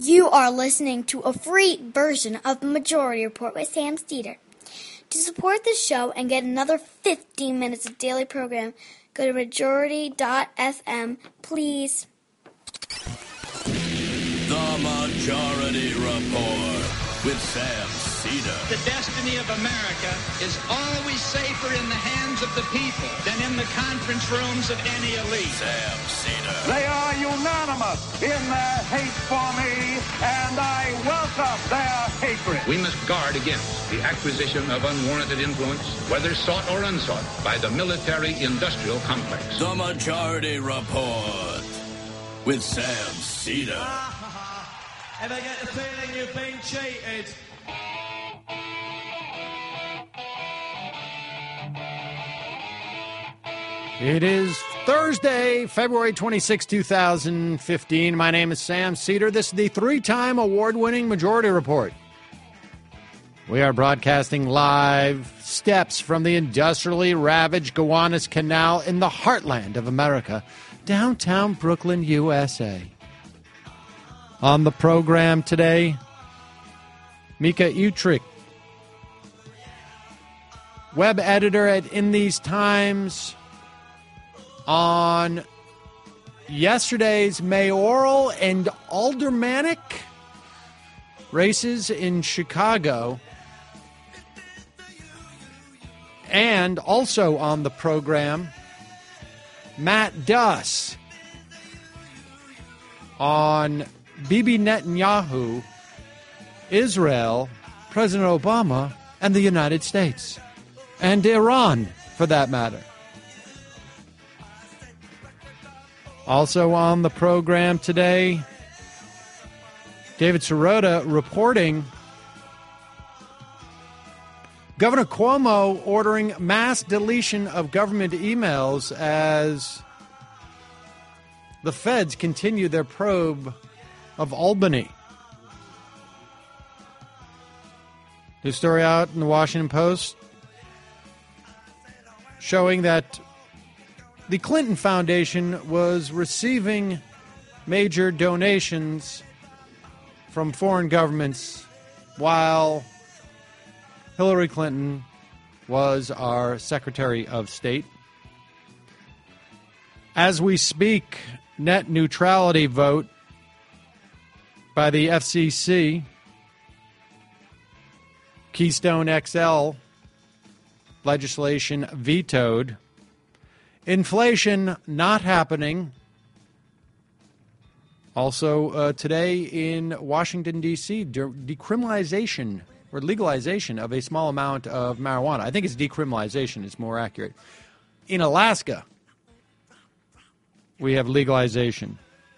You are listening to a free version of Majority Report with Sam Steeder. To support the show and get another 15 minutes of daily program, go to majority.fm, please. The Majority Report with Sam Steeder. The destiny of America is always safer in the hands of the people than in the conference rooms of any elite. Sam Steeder. They are unanimous in their hate for me, and I welcome their hatred. We must guard against the acquisition of unwarranted influence, whether sought or unsought, by the military-industrial complex. The Majority Report with Sam Steeder. Ever get the feeling you've been cheated? It is Thursday, February 26, 2015. My name is Sam Steeder. This is the three-time award-winning Majority Report. We are broadcasting live steps from the industrially ravaged Gowanus Canal in the heartland of America, downtown Brooklyn, USA. On the program today, Mika Utrick, web editor at In These Times, on yesterday's mayoral and aldermanic races in Chicago. And also on the program, Matt Duss on Bibi Netanyahu, Israel, President Obama, and the United States. And Iran, for that matter. Also on the program today, David Sirota reporting Governor Cuomo ordering mass deletion of government emails as the feds continue their probe of Albany. New story out in the Washington Post showing that the Clinton Foundation was receiving major donations from foreign governments while Hillary Clinton was our Secretary of State. As we speak, net neutrality vote by the FCC, Keystone XL legislation vetoed, inflation not happening. Also today in Washington, D.C., decriminalization or legalization of a small amount of marijuana. I think it's decriminalization is more accurate. In Alaska, we have legalization.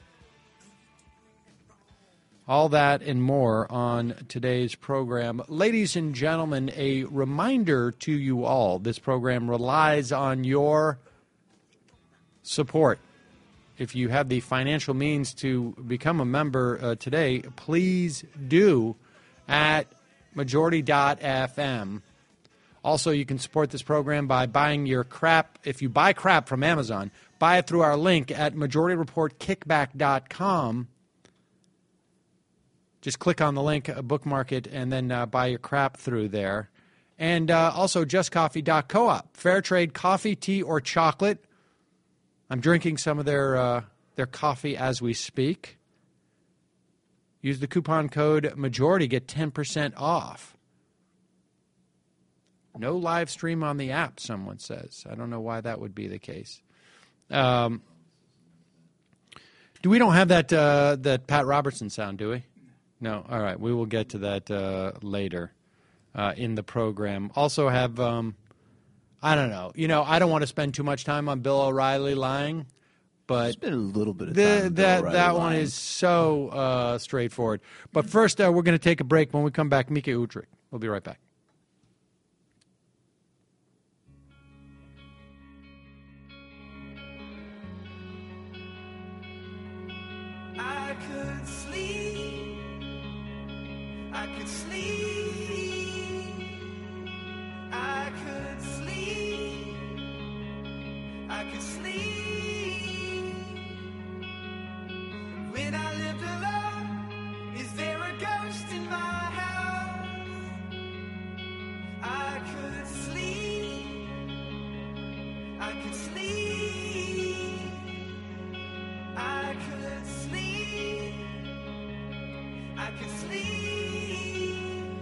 All that and more on today's program. Ladies and gentlemen, a reminder to you all, this program relies on your support. If you have the financial means to become a member today, please do at majority.fm. Also, you can support this program by buying your crap. If you buy crap from Amazon, buy it through our link at majorityreportkickback.com. Just click on the link, bookmark it, and then buy your crap through there. And also justcoffee.coop. Fair trade coffee, tea, or chocolate. I'm drinking some of their coffee as we speak. Use the coupon code MAJORITY, get 10% off. No live stream on the app, someone says. I don't know why that would be the case. We don't have that Pat Robertson sound, do we? No. All right. We will get to that later in the program. Also have, I don't know. You know, I don't want to spend too much time on Bill O'Reilly lying, but spend a little bit of time that one is so straightforward. But first, we're going to take a break. When we come back, Mika Utrick. We'll be right back. I could sleep. I could sleep. I could sleep. I could sleep. When I lived alone I could sleep. I could sleep. I could sleep.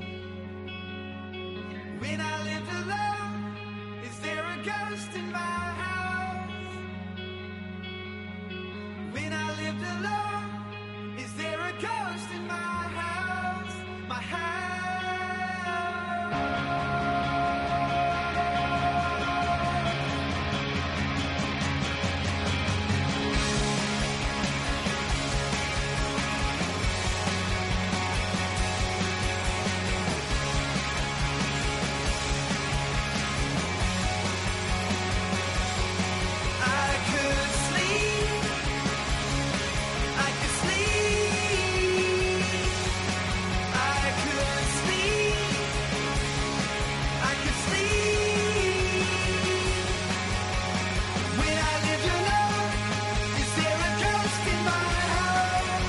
When I lived alone, is there a ghost in my house? When I lived alone, is there a ghost in my house? My house. I could sleep. I could sleep. I could sleep. I could sleep. When I lived alone, is there a ghost in my house?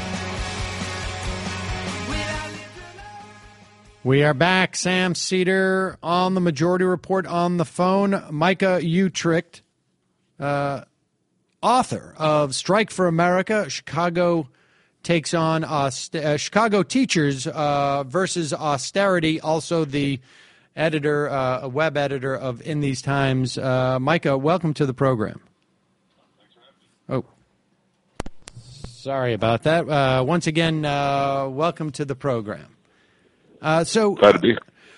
When I lived alone. We are back. Sam Cedar on the Majority Report on the phone. Micah Uetricht, author of Strike for America, Chicago takes on Chicago teachers versus austerity. Also the editor, a web editor of In These Times. Micah, welcome to the program. Oh, sorry about that. Once again, welcome to the program. Glad to be here.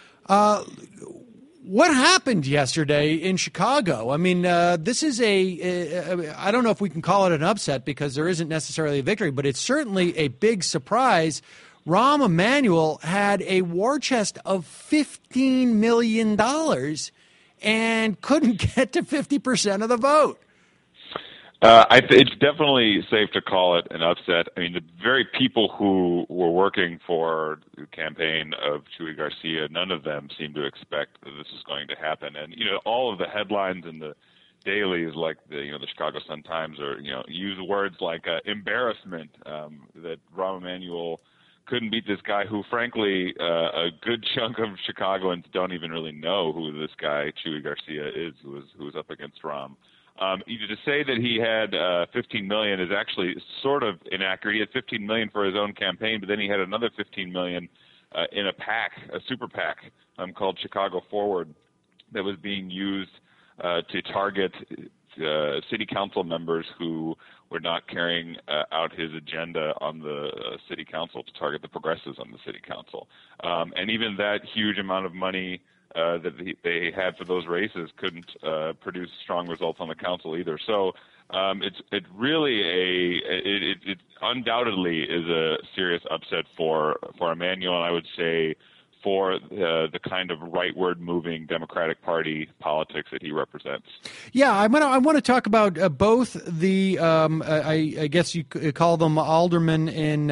What happened yesterday in Chicago? I mean, this is I don't know if we can call it an upset because there isn't necessarily a victory, but it's certainly a big surprise. Rahm Emanuel had a war chest of $15 million and couldn't get to 50% of the vote. It's definitely safe to call it an upset. I mean, the very people who were working for the campaign of Chuy Garcia, none of them seem to expect that this is going to happen. And, all of the headlines in the dailies, like the Chicago Sun-Times, use words like embarrassment, that Rahm Emanuel couldn't beat this guy who, frankly, a good chunk of Chicagoans don't even really know who this guy, Chuy Garcia, is, who was up against Rahm. To say that he had $15 million is actually sort of inaccurate. He had $15 million for his own campaign, but then he had another $15 million in a PAC, a super PAC called Chicago Forward, that was being used to target city council members who were not carrying out his agenda on the city council, to target the progressives on the city council. And even that huge amount of money that they had for those races couldn't produce strong results on the council either. So it undoubtedly is a serious upset for Emanuel, and I would say for the kind of rightward moving Democratic Party politics that he represents. Yeah, I want to talk about both the I guess you call them aldermen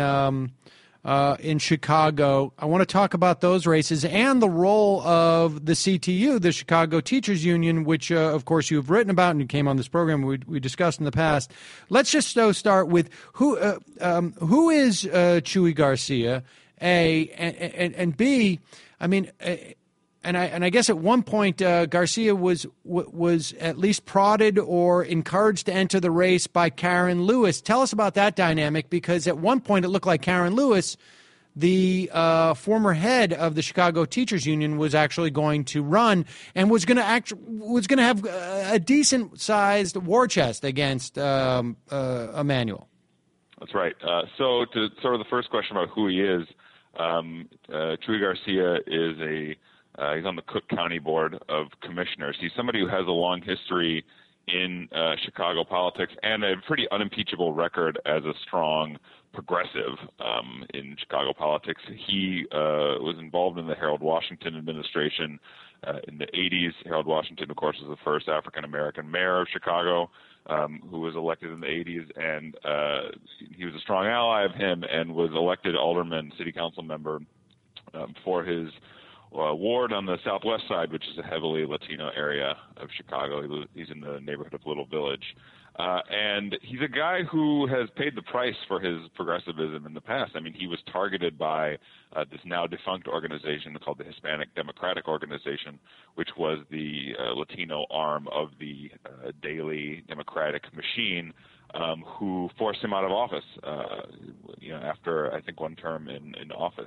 in Chicago. I want to talk about those races and the role of the CTU, the Chicago Teachers Union, which, of course, you've written about and you came on this program we discussed in the past. Let's just start with who is Chuy Garcia, A, and B, I mean, and I guess at one point Garcia was at least prodded or encouraged to enter the race by Karen Lewis. Tell us about that dynamic, because at one point it looked like Karen Lewis, the former head of the Chicago Teachers Union, was actually going to run and was going to have a decent sized war chest against Emanuel. That's right. So to sort of the first question about who he is, Chuy Garcia is he's on the Cook County Board of Commissioners. He's somebody who has a long history in Chicago politics and a pretty unimpeachable record as a strong progressive in Chicago politics. He was involved in the Harold Washington administration in the 80s. Harold Washington, of course, was the first African-American mayor of Chicago who was elected in the 80s, and he was a strong ally of him and was elected alderman, city council member for his ward on the southwest side, which is a heavily Latino area of Chicago. He's in the neighborhood of Little Village. And he's a guy who has paid the price for his progressivism in the past. I mean, he was targeted by this now defunct organization called the Hispanic Democratic Organization, which was the Latino arm of the daily Democratic machine, who forced him out of office, after, I think, one term in office.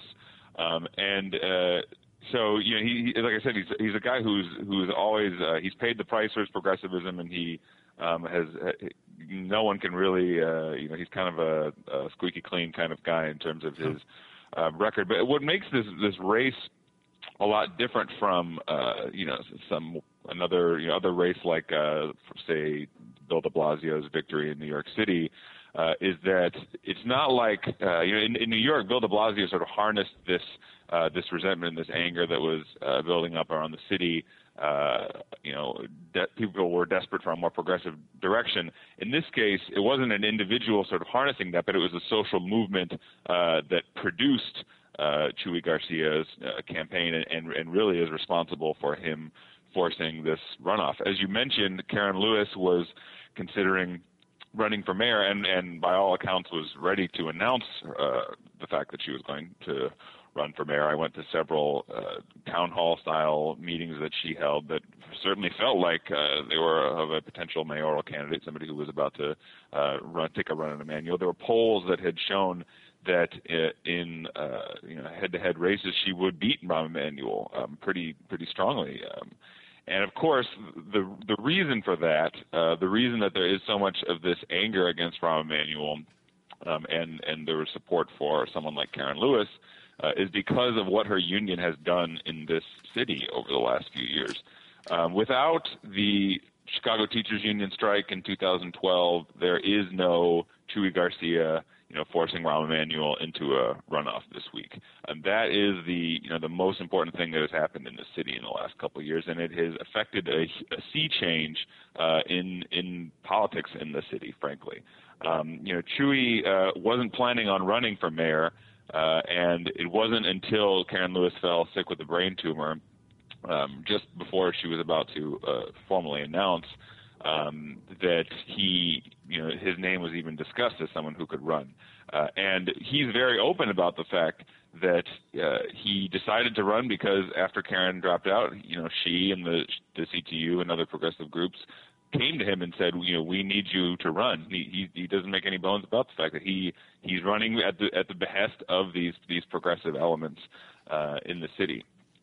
So, he, like I said, he's a guy who's always he's paid the price for his progressivism, and he has no one can really he's kind of a squeaky clean kind of guy in terms of his record. But what makes this race a lot different from other race like say Bill de Blasio's victory in New York City is that it's not like in New York, Bill de Blasio sort of harnessed this resentment and this anger that was building up around the city. People were desperate for a more progressive direction. In this case, it wasn't an individual sort of harnessing that, but it was a social movement that produced Chuy Garcia's campaign and really is responsible for him forcing this runoff. As you mentioned, Karen Lewis was considering running for mayor and by all accounts was ready to announce the fact that she was going to run for mayor. I went to several town hall style meetings that she held that certainly felt like they were of a potential mayoral candidate, somebody who was about to take a run at Emanuel. There were polls that had shown that in head-to-head races she would beat Rahm Emanuel pretty strongly. And of course, the reason for that, the reason that there is so much of this anger against Rahm Emanuel and there was support for someone like Karen Lewis, is because of what her union has done in this city over the last few years. Without the Chicago Teachers Union strike in 2012, there is no Chuy Garcia, forcing Rahm Emanuel into a runoff this week. And that is the most important thing that has happened in the city in the last couple of years, and it has affected a sea change in politics in the city, frankly. Chuy wasn't planning on running for mayor, and it wasn't until Karen Lewis fell sick with a brain tumor just before she was about to formally announce that his name was even discussed as someone who could run. And he's very open about the fact that he decided to run because after Karen dropped out, she and the CTU and other progressive groups came to him and said, we need you to run. He doesn't make any bones about the fact that he's running at the behest of these progressive elements in the city.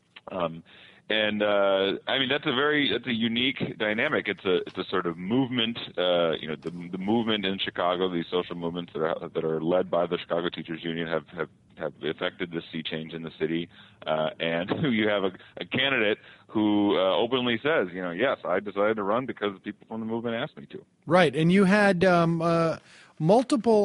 That's a unique dynamic. It's a sort of movement. The movement in Chicago, these social movements that are led by the Chicago Teachers Union have affected the sea change in the city. And you have a candidate who openly says, yes, I decided to run because people from the movement asked me to. Right, and you had multiple,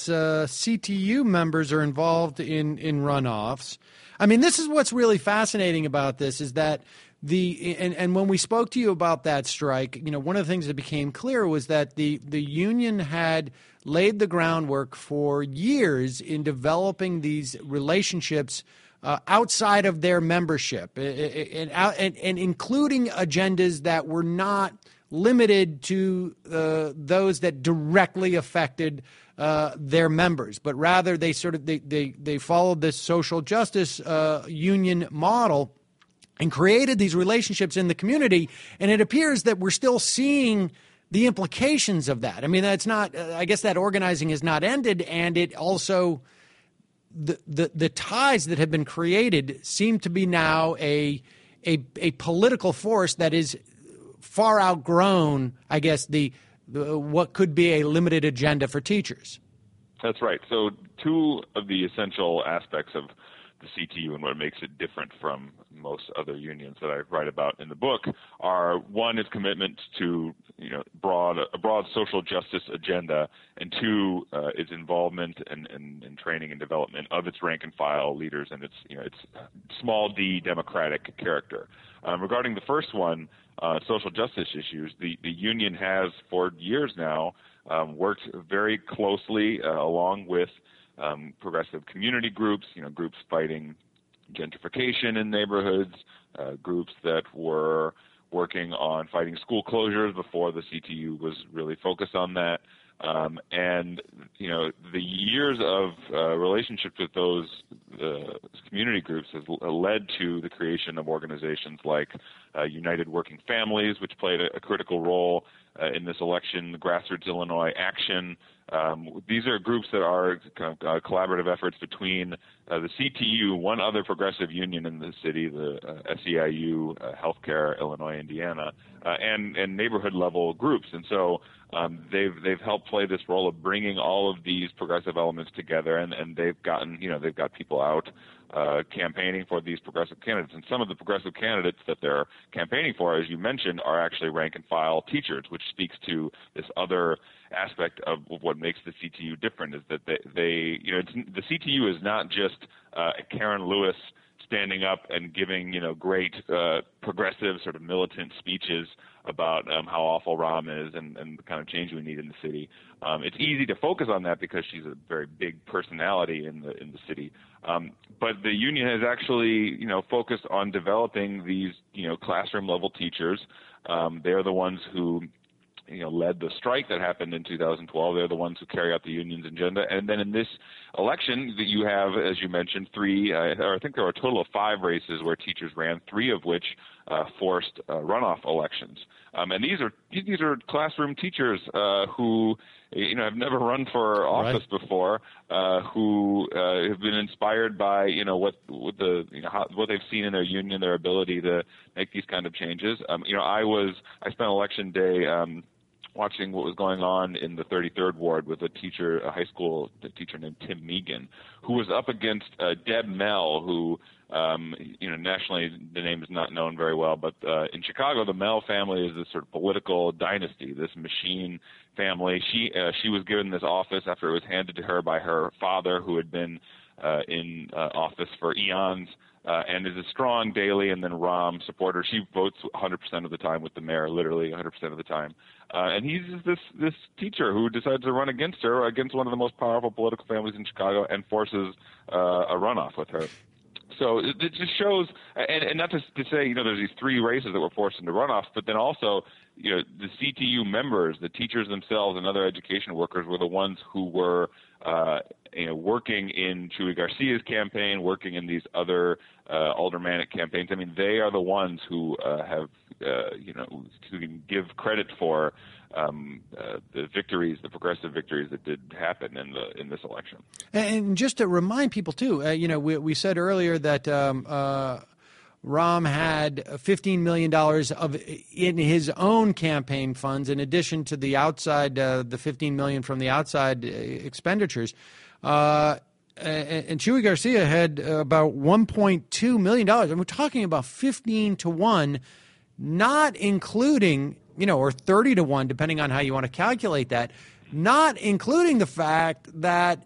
CTU members are involved in runoffs. I mean, this is what's really fascinating about this is that and when we spoke to you about that strike, one of the things that became clear was that the union had laid the groundwork for years in developing these relationships outside of their membership and including agendas that were not limited to those that directly affected their members, but rather they followed this social justice union model and created these relationships in the community. And it appears that we're still seeing the implications of that. I mean, that's not. I guess that organizing has not ended, and it also the ties that have been created seem to be now a political force that is far outgrown, I guess, the what could be a limited agenda for teachers. That's right. So two of the essential aspects of the CTU and what makes it different from most other unions that I write about in the book are, one, its commitment to a broad social justice agenda, and two, its involvement and training and development of its rank and file leaders and its small d democratic character. Regarding the first one, social justice issues, the union has for years now worked very closely along with progressive community groups, groups fighting gentrification in neighborhoods, groups that were working on fighting school closures before the CTU was really focused on that. And the years of relationships with those community groups has led to the creation of organizations like United Working Families, which played a critical role in this election, Grassroots Illinois Action. These are groups that are kind of collaborative efforts between the CTU, one other progressive union in the city, the SEIU, Healthcare Illinois Indiana, and neighborhood level groups. And so they've helped play this role of bringing all of these progressive elements together, and they've got people out campaigning for these progressive candidates. And some of the progressive candidates that they're campaigning for, as you mentioned, are actually rank and file teachers, which speaks to this other aspect of what makes the CTU different, is that the CTU is not just Karen Lewis standing up and giving, great progressive sort of militant speeches about how awful Rahm is and the kind of change we need in the city. It's easy to focus on that because she's a very big personality in the city. But the union has actually, focused on developing these, classroom level teachers. They're the ones who led the strike that happened in 2012. They're the ones who carry out the union's agenda. And then in this election that you have, as you mentioned, I think there were a total of 5 races where teachers ran, 3 of which forced runoff elections. And these are classroom teachers who have never run for office before, who have been inspired by what they've seen in their union, their ability to make these kind of changes. I spent election day watching what was going on in the 33rd Ward with a high school teacher named Tim Megan, who was up against Deb Mell, who, nationally the name is not known very well, but in Chicago, the Mell family is this sort of political dynasty, this machine family. She was given this office after it was handed to her by her father, who had been in office for eons, and is a strong Daley and then Rahm supporter. She votes 100% of the time with the mayor, literally 100% of the time. And he's this teacher who decides to run against her, against one of the most powerful political families in Chicago, and forces a runoff with her. So it just shows, and not to say, there's these 3 races that were forced into runoffs, but then also, the CTU members, the teachers themselves and other education workers were the ones who were, working in Chuy Garcia's campaign, working in these other aldermanic campaigns. I mean, they are the ones who have, who can give credit for the victories, the progressive victories that did happen in this election. And just to remind people too, we said earlier that Rahm had $15 million in his own campaign funds, in addition to the outside, the $15 million from the outside expenditures. And Chuy Garcia had about $1.2 million. And we're talking about 15 to 1, not including, or 30 to 1, depending on how you want to calculate that, not including the fact that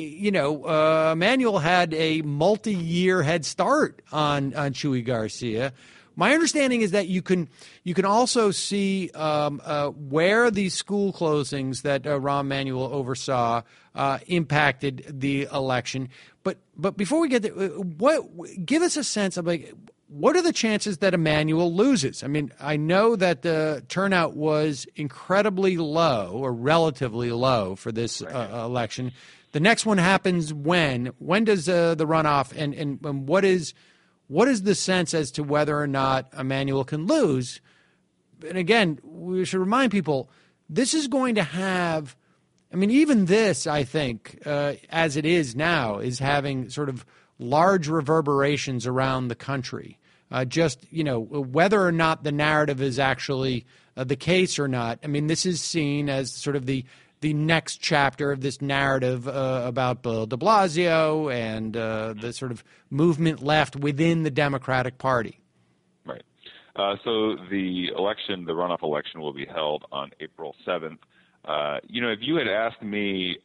Emanuel had a multi-year head start on Chuy Garcia. My understanding is that you can also see where these school closings that Rahm Emanuel oversaw impacted the election. But before we get there, give us a sense of what are the chances that Emanuel loses? I mean, I know that the turnout was incredibly low, or relatively low, for this election. The next one happens when? When does the runoff, and what is the sense as to whether or not Emanuel can lose? And again, we should remind people, this is going to have, even this, I think, as it is now, is having sort of large reverberations around the country. Whether or not the narrative is actually the case or not. This is seen as sort of the next chapter of this narrative about Bill de Blasio and the sort of movement left within the Democratic Party. Right. So the runoff election will be held on April 7th. If you had asked me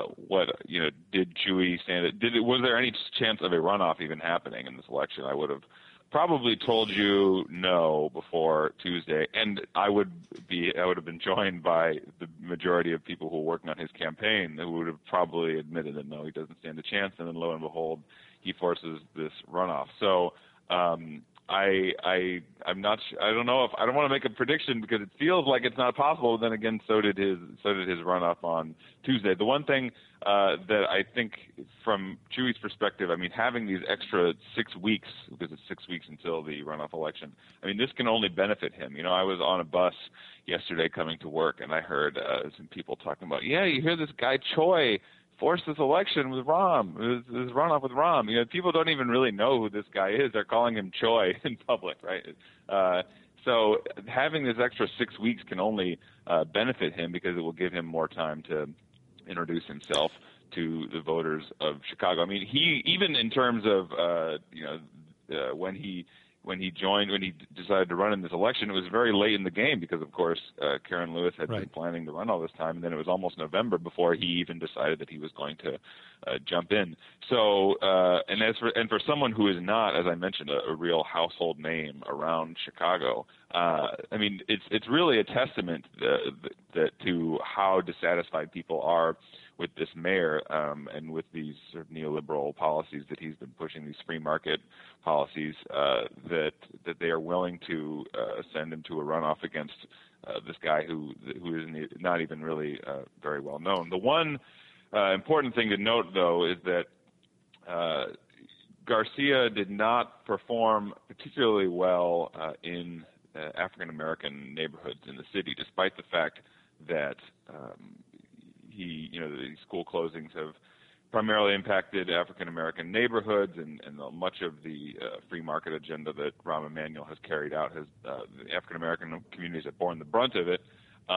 did Chuy stand it, was there any chance of a runoff even happening in this election, I would have probably told you no before Tuesday, and I would have been joined by the majority of people who were working on his campaign who would have probably admitted that no, he doesn't stand a chance, and then lo and behold, he forces this runoff. So I'm not. I don't know if I don't want to make a prediction because it feels like it's not possible. But then again, so did his runoff on Tuesday. The one thing that I think, from Chewy's perspective, I mean, having these extra 6 weeks, because it's 6 weeks until the runoff election. I mean, this can only benefit him. You know, I was on a bus yesterday coming to work, and I heard some people talking about, yeah, you hear this guy Choi forced this election with Rahm, this runoff with Rahm. You know, people don't even really know who this guy is. They're calling him Choi in public, right? So having this extra 6 weeks can only benefit him because it will give him more time to introduce himself to the voters of Chicago. I mean, he, even in terms of when he decided to run in this election, it was very late in the game because, of course, Karen Lewis had been planning to run all this time, and then it was almost November before he even decided that he was going to jump in. So, and for someone who is not, as I mentioned, a real household name around Chicago, I mean, it's really a testament that to how dissatisfied people are with this mayor and with these sort of neoliberal policies that he's been pushing, these free market policies, that they are willing to send him to a runoff against this guy who is not even really very well known. The one important thing to note, though, is that Garcia did not perform particularly well in African-American neighborhoods in the city, despite the fact that the school closings have primarily impacted African-American neighborhoods, and much of the free market agenda that Rahm Emanuel has carried out has the African-American communities have borne the brunt of it.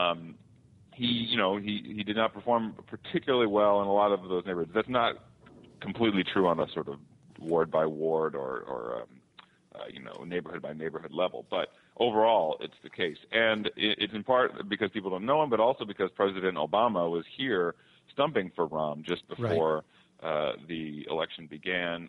He did not perform particularly well in a lot of those neighborhoods. That's not completely true on a sort of ward by ward or neighborhood by neighborhood level, but overall it's the case. And it's in part because people don't know him, but also because President Obama was here stumping for Rahm just before the election began.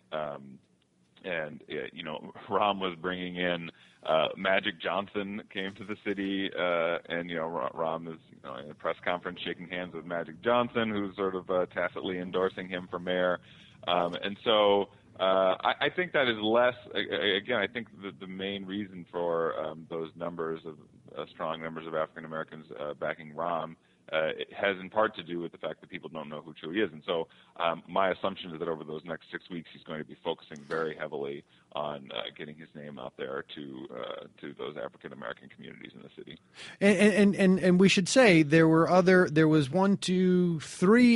Rahm was bringing in Magic Johnson came to the city, and Rahm is in a press conference shaking hands with Magic Johnson, who's sort of tacitly endorsing him for mayor. And so I think that is less. Again, I think the main reason for those numbers of strong numbers of African Americans backing Rahm it has in part to do with the fact that people don't know who Chewy is. And so my assumption is that over those next 6 weeks, he's going to be focusing very heavily on getting his name out there to those African-American communities in the city. And we should say there was 1, 2, 3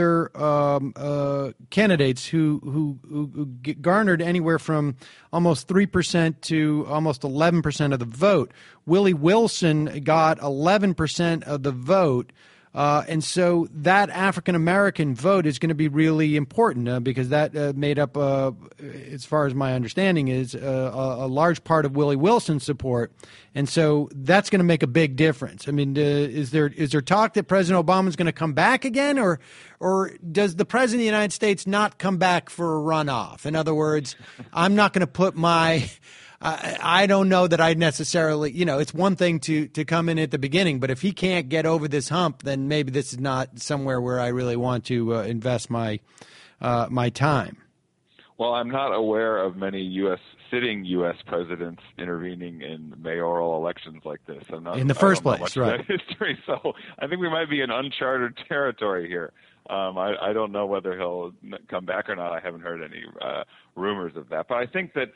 other candidates who garnered anywhere from almost 3% to almost 11% of the vote. Willie Wilson got 11% of the vote. And so that African-American vote is going to be really important because that made up, as far as my understanding is, a large part of Willie Wilson's support. And so that's going to make a big difference. I mean, is there talk that President Obama is going to come back again, or does the President of the United States not come back for a runoff? In other words, I'm not going to put my I don't know that I necessarily, it's one thing to come in at the beginning, but if he can't get over this hump, then maybe this is not somewhere where I really want to invest my time. Well, I'm not aware of many sitting U.S. presidents intervening in mayoral elections like this. In the first place, right? History, so I think we might be in uncharted territory here. I don't know whether he'll come back or not. I haven't heard any rumors of that. But I think that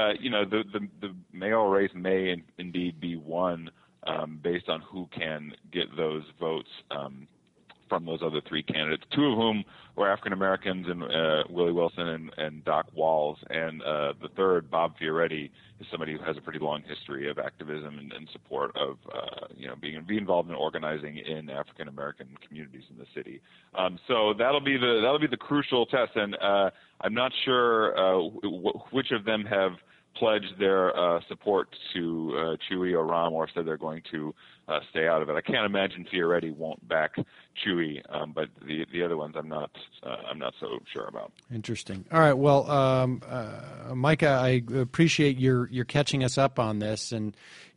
the mayoral race may indeed be won based on who can get those votes from those other 3 candidates, 2 of whom were African Americans, and Willie Wilson and Doc Walls, and the third, Bob Fioretti, is somebody who has a pretty long history of activism and support of being involved in organizing in African American communities in the city. So that'll be the crucial test, and I'm not sure which of them have pledged their support to Chewy or Rahm, or said they're going to stay out of it. I can't imagine Fioretti won't back Chewy, but the other ones I'm not so sure about. Interesting. All right. Well, Micah, I appreciate your catching us up on this. And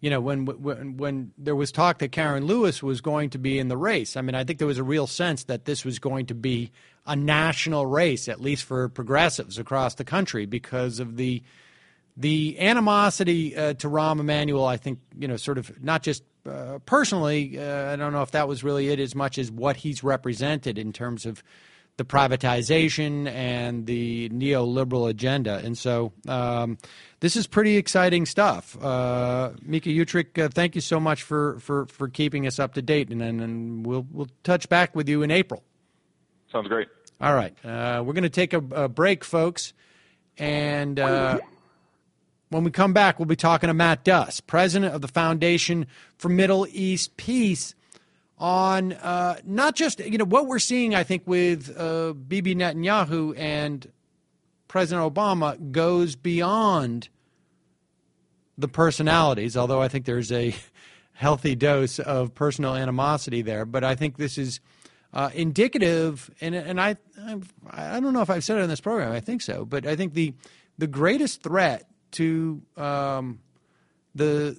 when there was talk that Karen Lewis was going to be in the race, I mean, I think there was a real sense that this was going to be a national race, at least for progressives across the country, because of the the animosity to Rahm Emanuel, I think, sort of not just personally, I don't know if that was really it as much as what he's represented in terms of the privatization and the neoliberal agenda. And so this is pretty exciting stuff. Mika Utrick, thank you so much for keeping us up to date, and we'll touch back with you in April. Sounds great. All right. We're going to take a break, folks, and when we come back, we'll be talking to Matt Duss, president of the Foundation for Middle East Peace, on not just what we're seeing, I think, with Bibi Netanyahu and President Obama goes beyond the personalities, although I think there's a healthy dose of personal animosity there. But I think this is indicative, and I don't know if I've said it in this program, I think so, but I think the greatest threat to the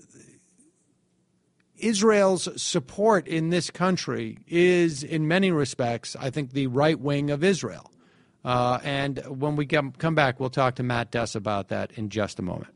Israel's support in this country is, in many respects, I think, the right wing of Israel. And when we come back, we'll talk to Matt Duss about that in just a moment.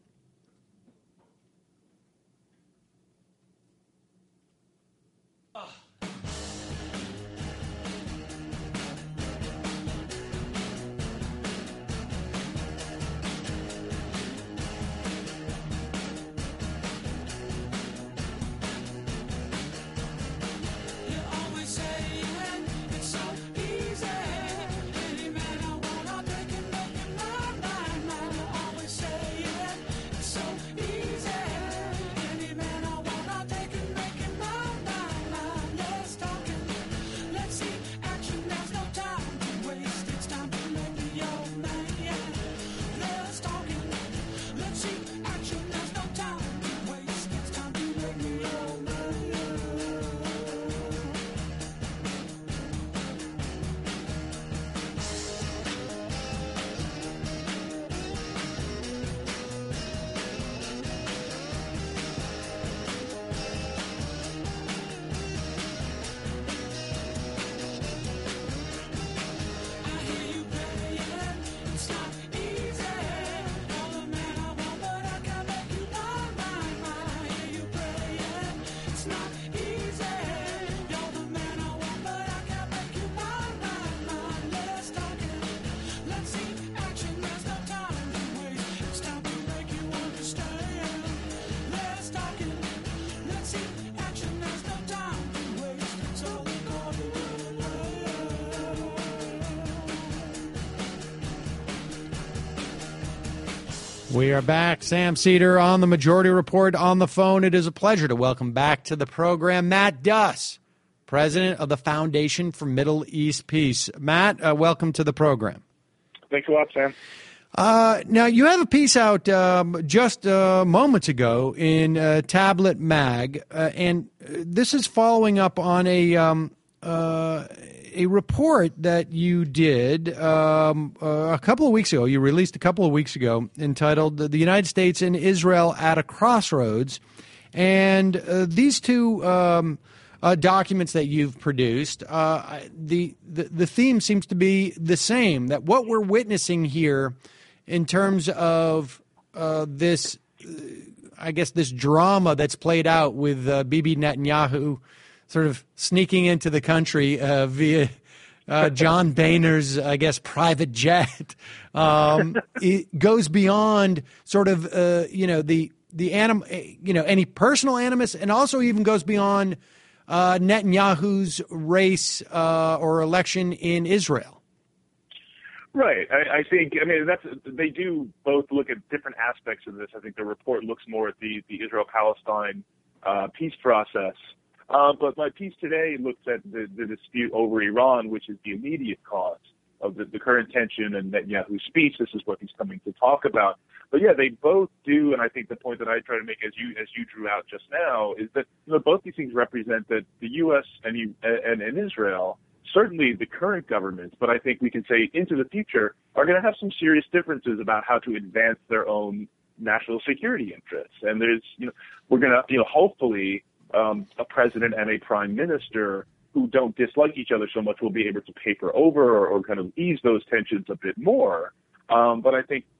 We are back. Sam Seder on the Majority Report on the phone. It is a pleasure to welcome back to the program Matt Duss, president of the Foundation for Middle East Peace. Matt, welcome to the program. Thanks a lot, Sam. Now, you have a piece out just moments ago in Tablet Mag, and this is following up on a report that you did a couple of weeks ago. You released a couple of weeks ago entitled The United States and Israel at a Crossroads. And these two documents that you've produced, the theme seems to be the same, that what we're witnessing here in terms of this, I guess, this drama that's played out with Bibi Netanyahu sort of sneaking into the country via John Boehner's, I guess, private jet. It goes beyond sort of, any personal animus, and also even goes beyond Netanyahu's race or election in Israel. Right. I think, they do both look at different aspects of this. I think the report looks more at the Israel-Palestine peace process. But my piece today looks at the dispute over Iran, which is the immediate cause of the current tension and Netanyahu's speech. This is what he's coming to talk about. But yeah, they both do, and I think the point that I try to make, as you drew out just now, is that both these things represent that the U.S. and Israel, certainly the current governments, but I think we can say into the future, are going to have some serious differences about how to advance their own national security interests. And there's, we're going to, hopefully, a president and a prime minister who don't dislike each other so much will be able to paper over or kind of ease those tensions a bit more. But I think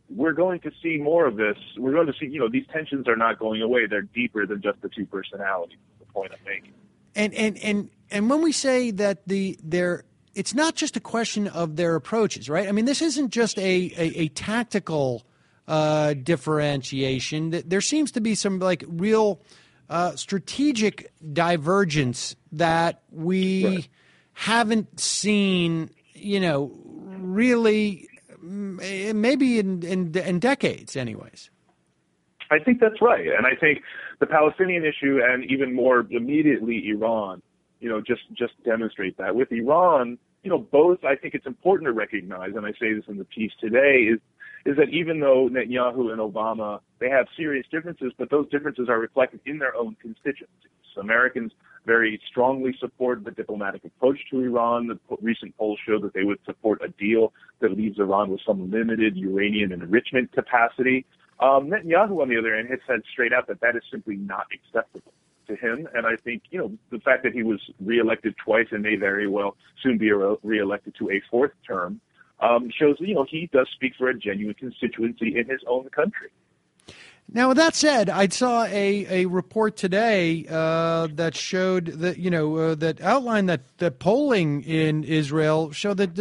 we're going to see more of this. We're going to see, these tensions are not going away. They're deeper than just the two personalities. That's the point I'm making. And when we say that it's not just a question of their approaches, right? I mean, this isn't just a tactical differentiation. There seems to be some real strategic divergence that we haven't seen, really, maybe in decades, anyways. I think that's right, and I think the Palestinian issue, and even more immediately Iran, just demonstrate that. With Iran, both, I think it's important to recognize, and I say this in the piece today, is that even though Netanyahu and Obama, they have serious differences, but those differences are reflected in their own constituencies. Americans very strongly support the diplomatic approach to Iran. The recent polls show that they would support a deal that leaves Iran with some limited uranium enrichment capacity. Netanyahu, on the other hand, has said straight out that is simply not acceptable to him. And I think, the fact that he was reelected twice and may very well soon be reelected to a fourth term shows that, he does speak for a genuine constituency in his own country. Now, with that said, I saw a report today that showed that, that outlined that polling in Israel showed that,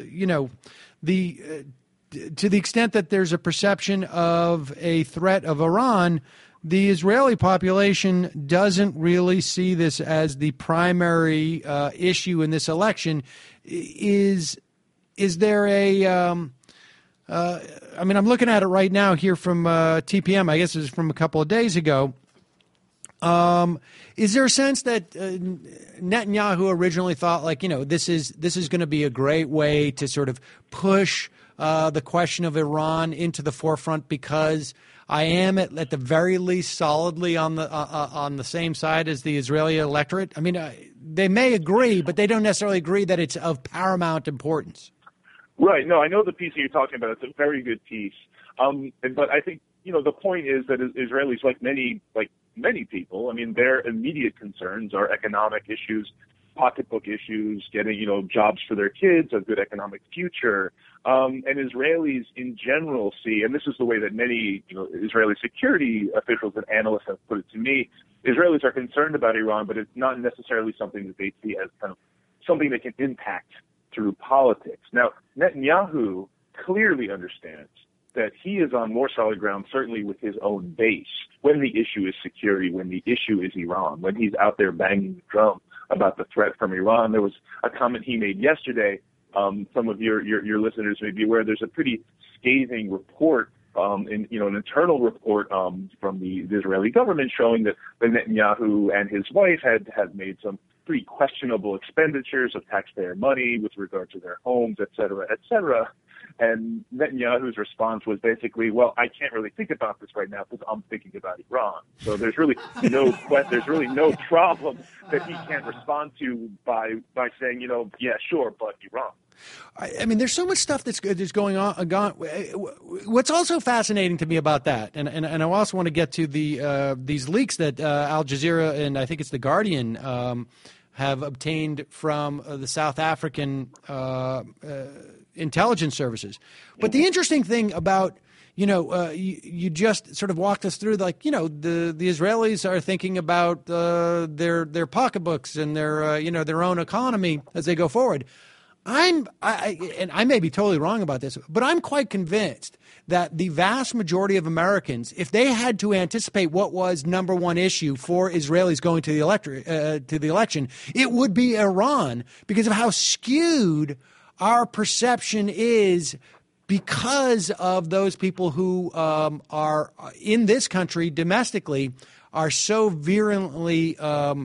to the extent that there's a perception of a threat of Iran, the Israeli population doesn't really see this as the primary issue in this election. Is there a I'm looking at it right now here from TPM. I guess it was from a couple of days ago. Is there a sense that Netanyahu originally thought, this is going to be a great way to sort of push the question of Iran into the forefront because I am at the very least solidly on the same side as the Israeli electorate? I mean, they may agree, but they don't necessarily agree that it's of paramount importance. Right. No, I know the piece that you're talking about. It's a very good piece. But I think, the point is that Israelis, like many people, I mean, their immediate concerns are economic issues, pocketbook issues, getting, jobs for their kids, a good economic future. And Israelis in general see, and this is the way that many, Israeli security officials and analysts have put it to me, Israelis are concerned about Iran, but it's not necessarily something that they see as kind of something that can impact through politics. Now, Netanyahu clearly understands that he is on more solid ground, certainly with his own base, when the issue is security, when the issue is Iran, when he's out there banging the drum about the threat from Iran. There was a comment he made yesterday. Some of your listeners may be aware there's a pretty scathing report, an internal report from the Israeli government showing that Netanyahu and his wife had made some pretty questionable expenditures of taxpayer money with regard to their homes, et cetera, et cetera. And Netanyahu's response was basically, well, I can't really think about this right now because I'm thinking about Iran. So there's really no problem that he can't respond to by saying, yeah, sure, but Iran. I mean, there's so much stuff that's going on. What's also fascinating to me about that, and I also want to get to these leaks that Al Jazeera and I think it's The Guardian have obtained from the South African intelligence services. But the interesting thing about, you just sort of walked us through, the Israelis are thinking about their pocketbooks and their own economy as they go forward. And I may be totally wrong about this, but I'm quite convinced that the vast majority of Americans, if they had to anticipate what was number one issue for Israelis going to the election, it would be Iran because of how skewed our perception is because of those people who are in this country domestically are so virulently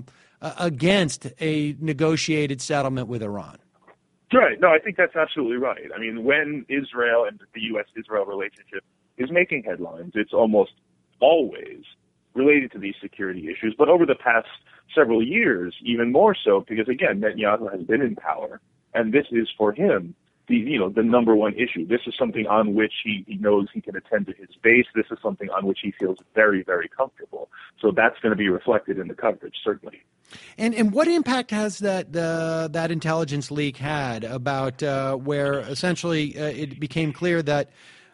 against a negotiated settlement with Iran. Right. No, I think that's absolutely right. I mean, when Israel and the U.S.-Israel relationship is making headlines, it's almost always related to these security issues. But over the past several years, even more so, because, again, Netanyahu has been in power, and this is for him the number one issue. This is something on which he knows he can attend to his base. This is something on which he feels very, very comfortable. So that's going to be reflected in the coverage, certainly. And what impact has that intelligence leak had about where essentially it became clear that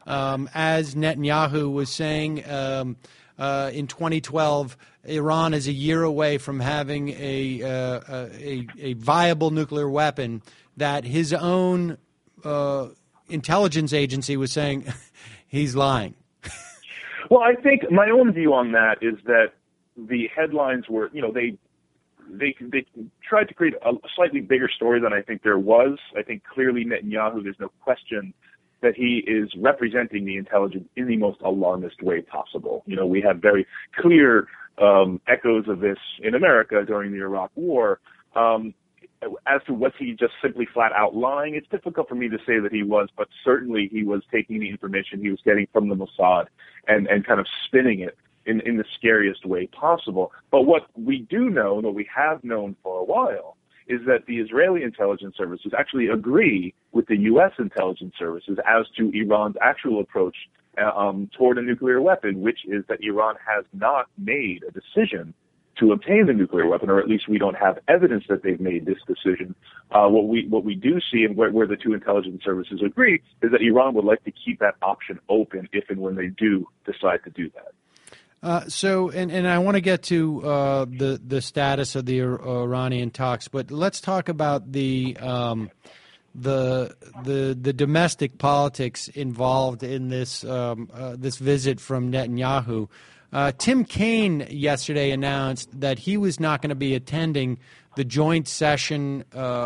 as Netanyahu was saying in 2012, Iran is a year away from having a viable nuclear weapon, that his own intelligence agency was saying he's lying. Well, I think my own view on that is that the headlines were, they tried to create a slightly bigger story than I think there was. I think clearly Netanyahu, there's no question that he is representing the intelligence in the most alarmist way possible. We have very clear echoes of this in America during the Iraq War. As to was he just simply flat out lying, it's difficult for me to say that he was, but certainly he was taking the information he was getting from the Mossad and kind of spinning it in the scariest way possible. But what we do know, and what we have known for a while, is that the Israeli intelligence services actually agree with the U.S. intelligence services as to Iran's actual approach toward a nuclear weapon, which is that Iran has not made a decision to obtain the nuclear weapon, or at least we don't have evidence that they've made this decision. What we do see, and where the two intelligence services agree, is that Iran would like to keep that option open if and when they do decide to do that. And I want to get to the status of the Iranian talks, but let's talk about the domestic politics involved in this this visit from Netanyahu. Tim Kaine yesterday announced that he was not going to be attending the joint session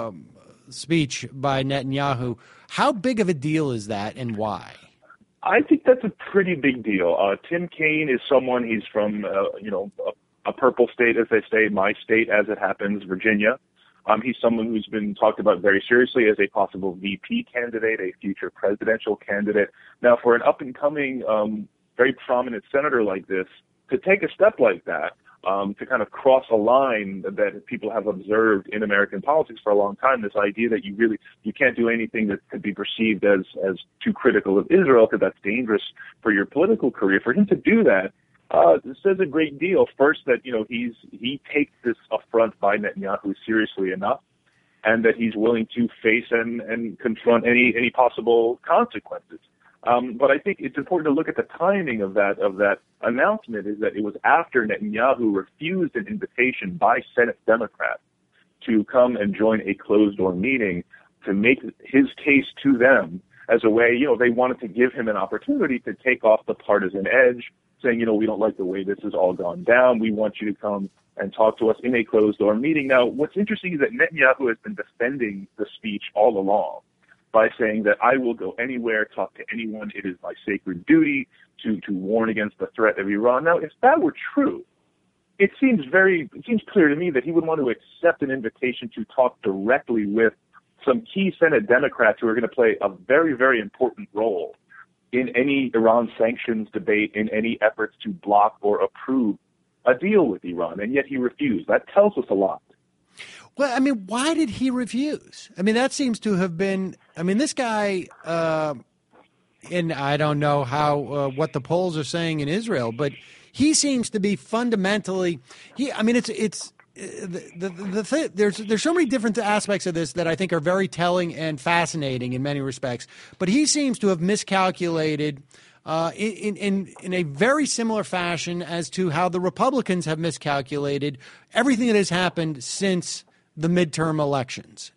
speech by Netanyahu. How big of a deal is that, and why? I think that's a pretty big deal. Tim Kaine is someone, he's from, a purple state, as they say, my state, as it happens, Virginia. He's someone who's been talked about very seriously as a possible VP candidate, a future presidential candidate. Now, for an up-and-coming, very prominent senator like this, to take a step like that, to kind of cross a line that people have observed in American politics for a long time, this idea that you can't do anything that could be perceived as too critical of Israel because that's dangerous for your political career. For him to do that, says a great deal. First, that he takes this affront by Netanyahu seriously enough, and that he's willing to face and confront any possible consequences. But I think it's important to look at the timing of that announcement, is that it was after Netanyahu refused an invitation by Senate Democrats to come and join a closed-door meeting to make his case to them as a way, they wanted to give him an opportunity to take off the partisan edge, saying, we don't like the way this has all gone down. We want you to come and talk to us in a closed-door meeting. Now, what's interesting is that Netanyahu has been defending the speech all along by saying that I will go anywhere, talk to anyone. It is my sacred duty to warn against the threat of Iran. Now, if that were true, it seems clear to me that he would want to accept an invitation to talk directly with some key Senate Democrats who are going to play a very, very important role in any Iran sanctions debate, in any efforts to block or approve a deal with Iran. And yet he refused. That tells us a lot. Well, why did he refuse? That seems to have been. This guy, and I don't know how what the polls are saying in Israel, but he seems to be fundamentally. There's so many different aspects of this that I think are very telling and fascinating in many respects. But he seems to have miscalculated in a very similar fashion as to how the Republicans have miscalculated everything that has happened since the midterm elections,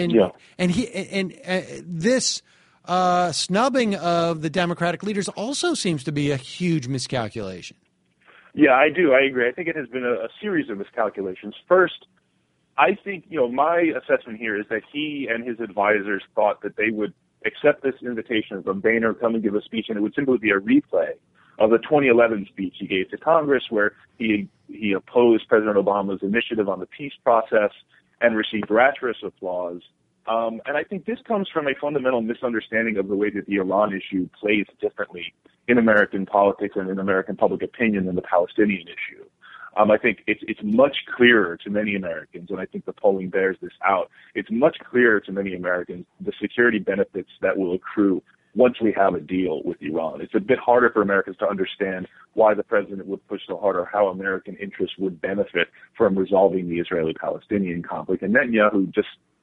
this snubbing of the Democratic leaders also seems to be a huge miscalculation. Yeah, I do. I agree. I think it has been a series of miscalculations. First, I think, my assessment here is that he and his advisors thought that they would accept this invitation from Boehner, come and give a speech, and it would simply be a replay of the 2011 speech he gave to Congress, where he opposed President Obama's initiative on the peace process and received rapturous applause. And I think this comes from a fundamental misunderstanding of the way that the Iran issue plays differently in American politics and in American public opinion than the Palestinian issue. I think it's much clearer to many Americans, and I think the polling bears this out. It's much clearer to many Americans the security benefits that will accrue once we have a deal with Iran. It's a bit harder for Americans to understand why the president would push so hard or how American interests would benefit from resolving the Israeli-Palestinian conflict. And Netanyahu just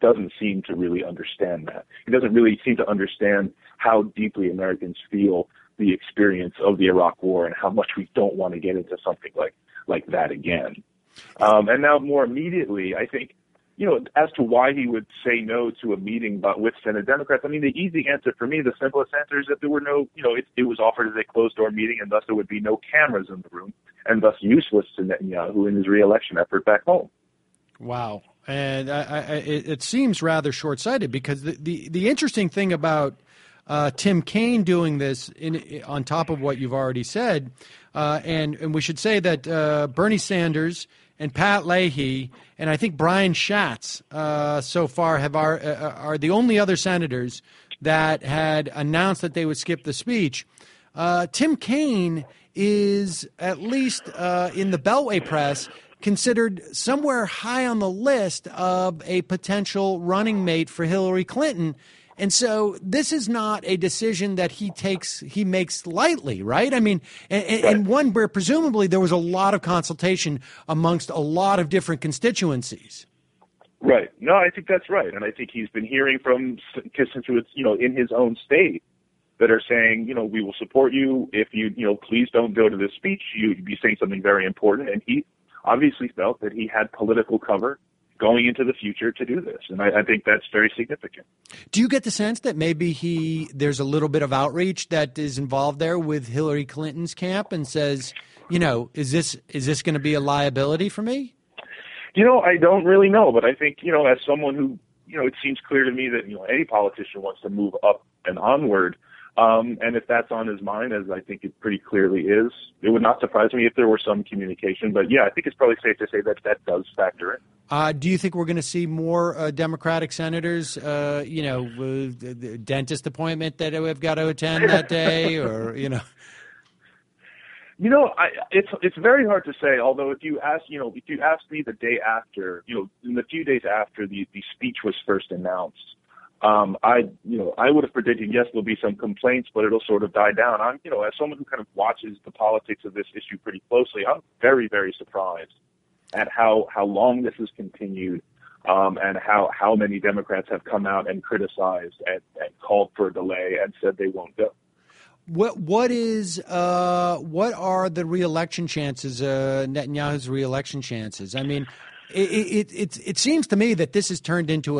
doesn't seem to really understand that. He doesn't really seem to understand how deeply Americans feel the experience of the Iraq War and how much we don't want to get into something like that again. And now more immediately, I think, as to why he would say no to a meeting with Senate Democrats, I mean, the easy answer for me, the simplest answer is that there were no, it was offered as a closed-door meeting, and thus there would be no cameras in the room, and thus useless to Netanyahu in his re-election effort back home. Wow. And it seems rather short-sighted, because the interesting thing about Tim Kaine doing this on top of what you've already said, and we should say that Bernie Sanders and Pat Leahy and I think Brian Schatz so far are the only other senators that had announced that they would skip the speech. Tim Kaine is, at least in the Beltway press, considered somewhere high on the list of a potential running mate for Hillary Clinton. And so this is not a decision that he makes lightly, right? I mean, and one where presumably there was a lot of consultation amongst a lot of different constituencies. Right. No, I think that's right. And I think he's been hearing from constituents, in his own state that are saying, we will support you if you, please don't go to this speech. You'd be saying something very important. And he obviously felt that he had political cover going into the future to do this. And I think that's very significant. Do you get the sense that maybe there's a little bit of outreach that is involved there with Hillary Clinton's camp and says, is this going to be a liability for me? I don't really know, but I think, as someone who, it seems clear to me that, any politician wants to move up and onward. And if that's on his mind, as I think it pretty clearly is, it would not surprise me if there were some communication. But yeah, I think it's probably safe to say that does factor in. Do you think we're going to see more Democratic senators, the dentist appointment that we've got to attend that day, or, It's very hard to say. Although if you ask me the day after, in the few days after the speech was first announced, I would have predicted, yes, there'll be some complaints, but it'll sort of die down. I'm, as someone who kind of watches the politics of this issue pretty closely, I'm very, very surprised at how long this has continued, and how many Democrats have come out and criticized and called for a delay and said they won't go. What are the reelection chances? Netanyahu's reelection chances. I mean, it seems to me that this has turned into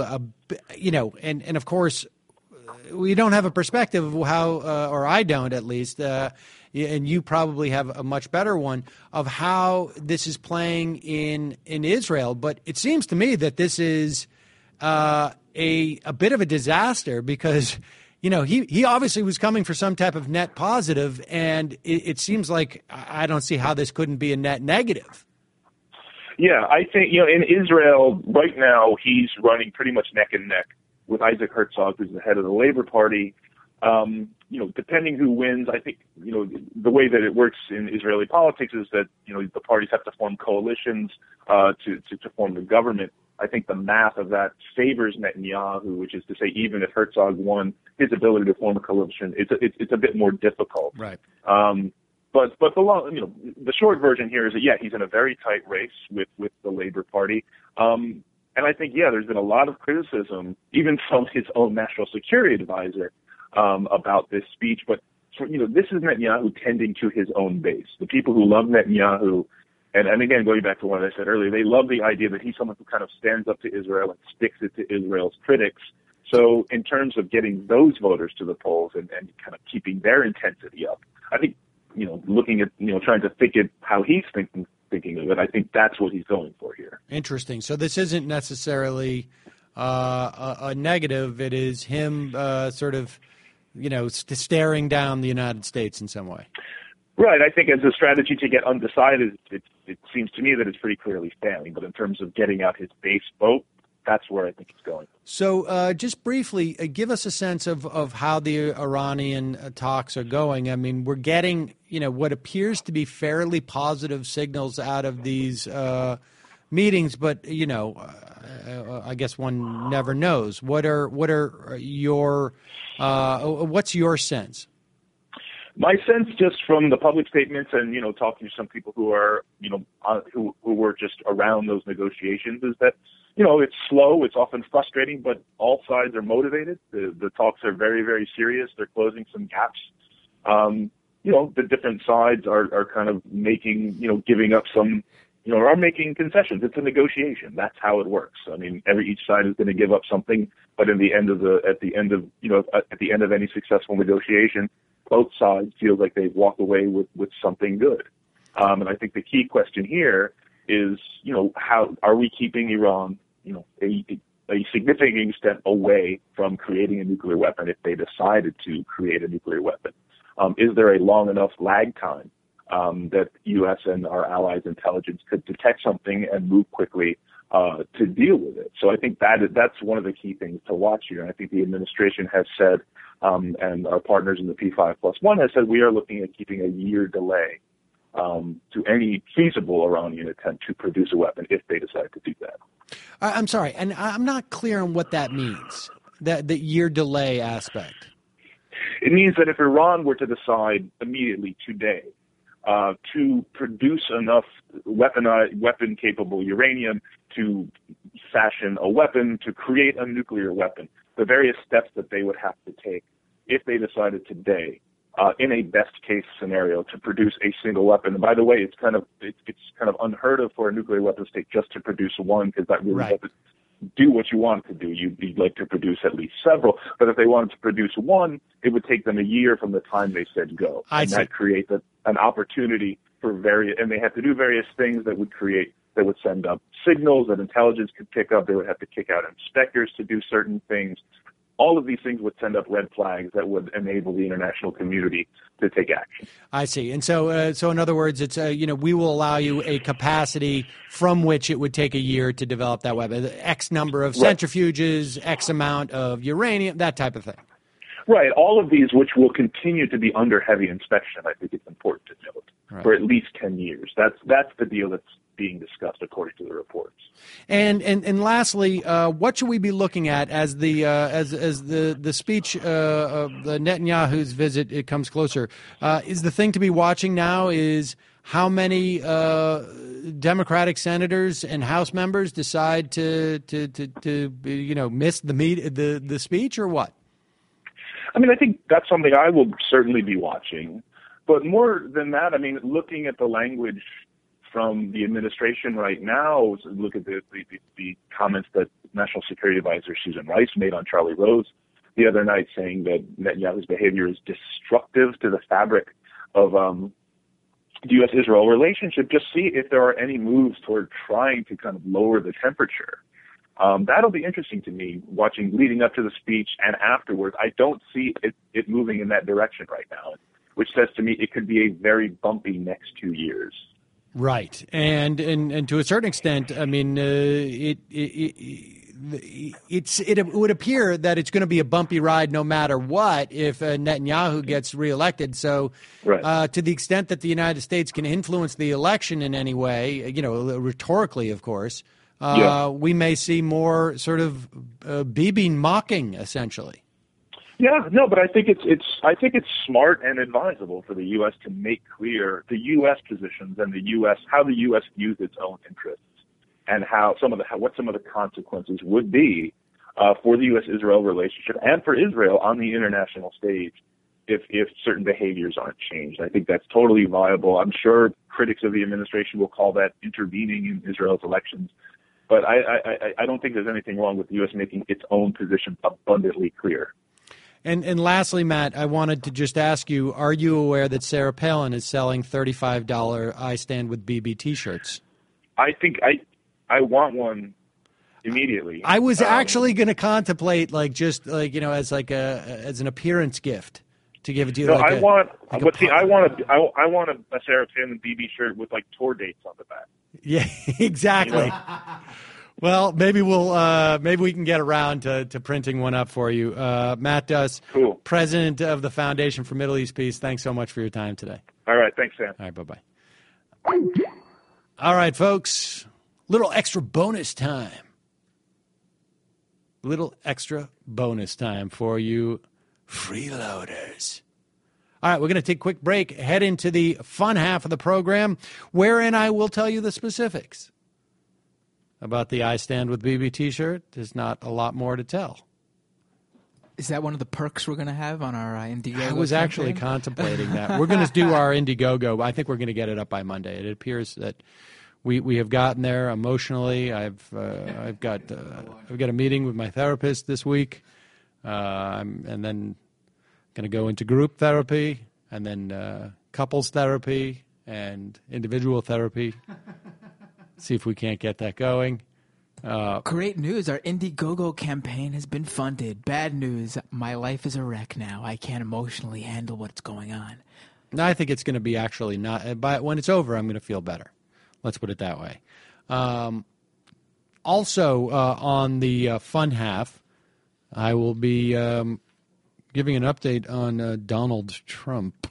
and of course we don't have a perspective of how, or I don't at least, and you probably have a much better one of how this is playing in Israel. But it seems to me that this is a bit of a disaster because, he obviously was coming for some type of net positive, and it seems like I don't see how this couldn't be a net negative. Yeah, I think, in Israel right now, he's running pretty much neck and neck with Isaac Herzog, who's the head of the Labor Party. Depending who wins, I think, the way that it works in Israeli politics is that, the parties have to form coalitions to form the government. I think the math of that favors Netanyahu, which is to say, even if Herzog won, his ability to form a coalition, it's a bit more difficult. Right. But the short version here is that, yeah, he's in a very tight race with the Labor Party. And I think, yeah, there's been a lot of criticism, even from his own national security advisor, about this speech. But, this is Netanyahu tending to his own base. The people who love Netanyahu, and again, going back to what I said earlier, they love the idea that he's someone who kind of stands up to Israel and sticks it to Israel's critics. So in terms of getting those voters to the polls and kind of keeping their intensity up, I think, looking at, trying to think it how he's thinking of it, I think that's what he's going for here. Interesting. So this isn't necessarily a negative. It is him sort of, staring down the United States in some way. Right. I think as a strategy to get undecided, it seems to me that it's pretty clearly failing. But in terms of getting out his base vote, that's where I think it's going. So just briefly, give us a sense of how the Iranian talks are going. I mean, we're getting, what appears to be fairly positive signals out of these meetings, but, I guess one never knows. What's your sense? My sense, just from the public statements and, talking to some people who are, who were just around those negotiations, is that, it's slow. It's often frustrating, but all sides are motivated. The talks are very, very serious. They're closing some gaps. The different sides are kind of making, giving up some, are making concessions. It's a negotiation. That's how it works. I mean, each side is going to give up something, but at the end of any successful negotiation, both sides feel like they've walked away with something good. And I think the key question here is, how are we keeping Iran, a significant extent away from creating a nuclear weapon if they decided to create a nuclear weapon? Is there a long enough lag time that U.S. and our allies' intelligence could detect something and move quickly to deal with it? So I think that's one of the key things to watch here. And I think the administration has said, and our partners in the P5+1 has said, we are looking at keeping a year delay to any feasible Iranian attempt to produce a weapon if they decide to do that. I'm sorry, and I'm not clear on what that means, the year delay aspect. It means that if Iran were to decide immediately today to produce enough weapon-capable uranium to fashion a weapon, to create a nuclear weapon, the various steps that they would have to take if they decided today, in a best-case scenario, to produce a single weapon. And by the way, it's kind of unheard of for a nuclear weapon state just to produce one, because that really doesn't do what you want it to do. You'd like to produce at least several. But if they wanted to produce one, it would take them a year from the time they said go. That creates an opportunity for and they have to do various things that would send up signals that intelligence could pick up. They would have to kick out inspectors to do certain things. All of these things would send up red flags that would enable the international community to take action. I see. And so in other words, it's, we will allow you a capacity from which it would take a year to develop that weapon. X number of centrifuges, X amount of uranium, that type of thing. Right. All of these, which will continue to be under heavy inspection, I think it's important to note, for at least 10 years. That's the deal that's being discussed according to the reports. And lastly, what should we be looking at as the speech of the Netanyahu's visit it comes closer? Is the thing to be watching now is how many Democratic senators and House members decide to miss the speech, or what? I mean, I think that's something I will certainly be watching. But more than that, I mean, looking at the language from the administration right now, look at the comments that National Security Advisor Susan Rice made on Charlie Rose the other night, saying that Netanyahu's behavior is destructive to the fabric of the U.S.-Israel relationship. Just see if there are any moves toward trying to kind of lower the temperature. That'll be interesting to me, watching leading up to the speech and afterwards. I don't see it moving in that direction right now, which says to me it could be a very bumpy next 2 years. Right, and to a certain extent, I mean, it would appear that it's going to be a bumpy ride no matter what if Netanyahu gets reelected. So, to the extent that the United States can influence the election in any way, rhetorically, of course, we may see more sort of Bibi mocking, essentially. Yeah, no, but I think it's smart and advisable for the U.S. to make clear the U.S. positions and how the U.S. views its own interests, and what some of the consequences would be for the U.S.-Israel relationship and for Israel on the international stage if certain behaviors aren't changed. I think that's totally viable. I'm sure critics of the administration will call that intervening in Israel's elections, but I don't think there's anything wrong with the U.S. making its own position abundantly clear. And lastly, Matt, I wanted to just ask you, are you aware that Sarah Palin is selling $35 I Stand With Bibi T-shirts? I think I want one immediately. I was actually going to contemplate as an appearance gift to give it to you. No, I want a Sarah Palin Bibi shirt with like tour dates on the back. Yeah, exactly. Well, maybe we can get around to printing one up for you. Matt Duss, cool. President of the Foundation for Middle East Peace. Thanks so much for your time today. All right, thanks, Sam. All right, bye-bye. All right, folks, little extra bonus time. Little extra bonus time for you freeloaders. All right, we're going to take a quick break, head into the fun half of the program, wherein I will tell you the specifics about the I Stand with BB t-shirt. There's not a lot more to tell. Is that one of the perks we're going to have on our Indiegogo? I was actually contemplating that. We're going to do our Indiegogo. I think we're going to get it up by Monday. It appears that we have gotten there emotionally. I've got a meeting with my therapist this week, and then going to go into group therapy, and then couples therapy and individual therapy. See if we can't get that going. Great news. Our Indiegogo campaign has been funded. Bad news. My life is a wreck now. I can't emotionally handle what's going on. No, I think it's going to be actually not. But when it's over, I'm going to feel better. Let's put it that way. Also, on the fun half, I will be giving an update on Donald Trump.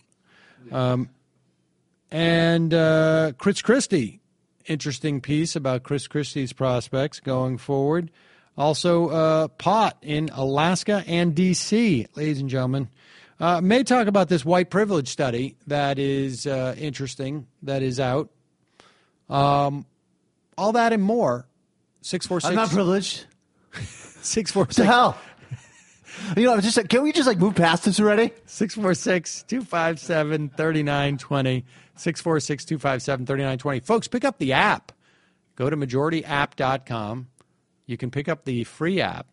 And Chris Christie. Interesting piece about Chris Christie's prospects going forward. Also, pot in Alaska and D.C., ladies and gentlemen. May talk about this white privilege study that is interesting, that is out. All that and more. 646. I'm not privileged. 646. What the hell? Can we just move past this already? 646-257-3920. 646-257-3920. Folks, pick up the app. Go to majorityapp.com. You can pick up the free app,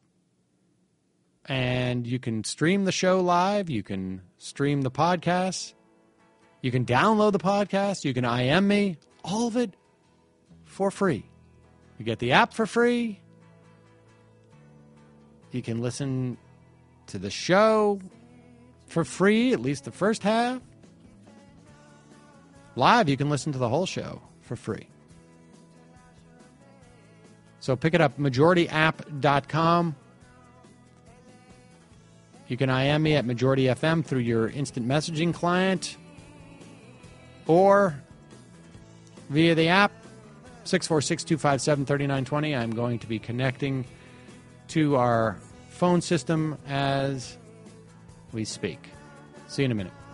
and you can stream the show live. You can stream the podcast. You can download the podcast. You can IM me. All of it for free. You get the app for free. You can listen to the show for free, at least the first half. Live, you can listen to the whole show for free. So pick it up, majorityapp.com. You can IM me at Majority FM through your instant messaging client or via the app, 646-257-3920. I'm going to be connecting to our phone system as we speak. See you in a minute.